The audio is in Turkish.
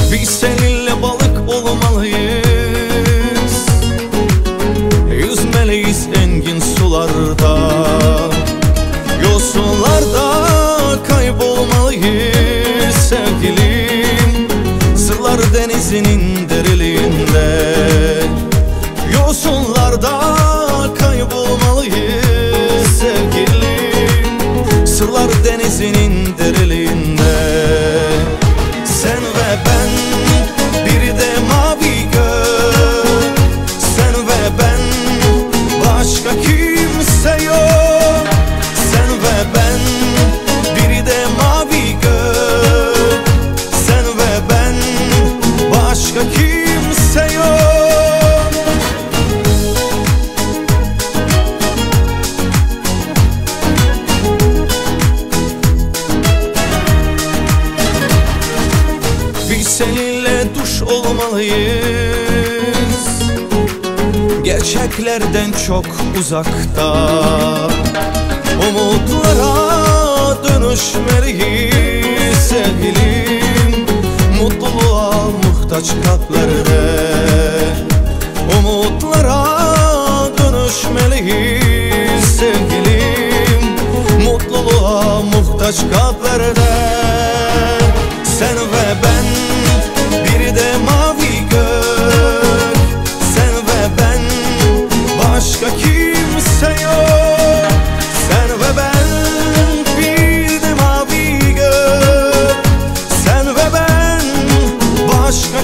Biz seninle balık olmalıyız, yüzmeliyiz engin sularda, yosunlarda kaybolmalıyız sevgilim. Sırlar denizinin derinliğinde, yosunlarda kaybolmalıyız sevgilim. Sırlar denizinin derinliğinde. Sen ve ben, bir de mavi gök. Sen ve ben, başka kimse yok. Sen ve ben, bir de mavi gök. Sen ve ben, başka kimse yok. Biz seninle duş olmalıyız, gerçeklerden çok uzakta. Umutlara dönüşmeliyiz sevgilim, mutluluğa muhtaç kalplerde. Umutlara dönüşmeliyiz sevgilim, mutluluğa muhtaç kalplerde. Sen ve ben, bir de mavi gök. Sen ve ben, başka kimse yok. Sen ve ben, bir de mavi gök. Sen ve ben, başka